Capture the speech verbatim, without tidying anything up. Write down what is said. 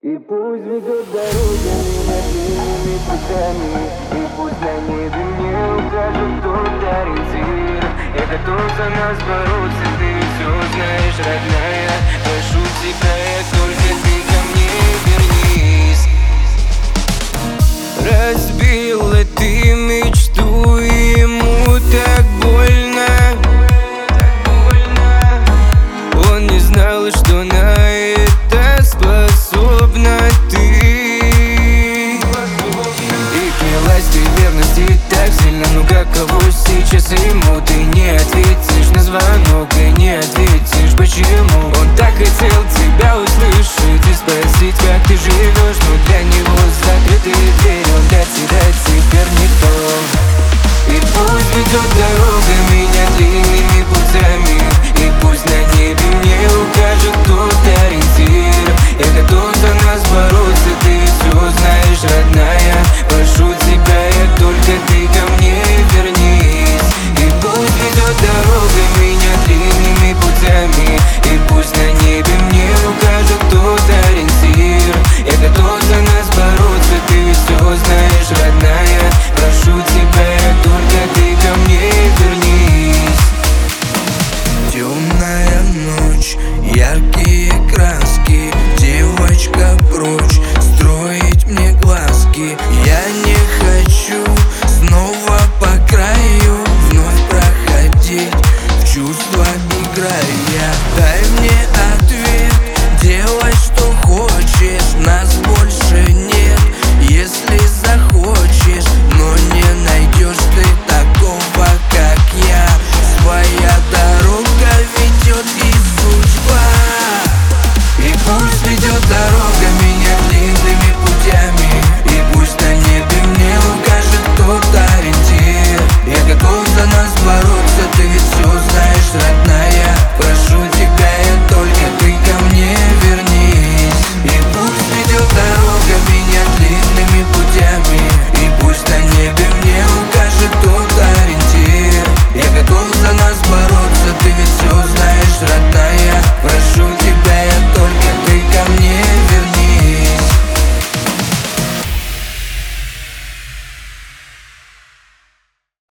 И пусть ведет дорога меня длинными путями, и пусть на небе мне укажет тот ориентир. Я готов за нас бороться, ты все знаешь, родная. Прошу тебя, я только ты ко мне вернись. Разбила ты мечту, и ему так больно. Он не знал, что на это способна ты. И клялась ты верности так сильно, ну каково сейчас ему? Ты не ответишь на звонок, и не ответишь почему. Он так хотел тебя услышать и спросить, как ты живешь, но для него закрытые двери, он для тебя теперь никто. И пусть ведет дорога меня длинными путями, и пусть на небе мне укажет тот ориентир. Я готов за нас бороться.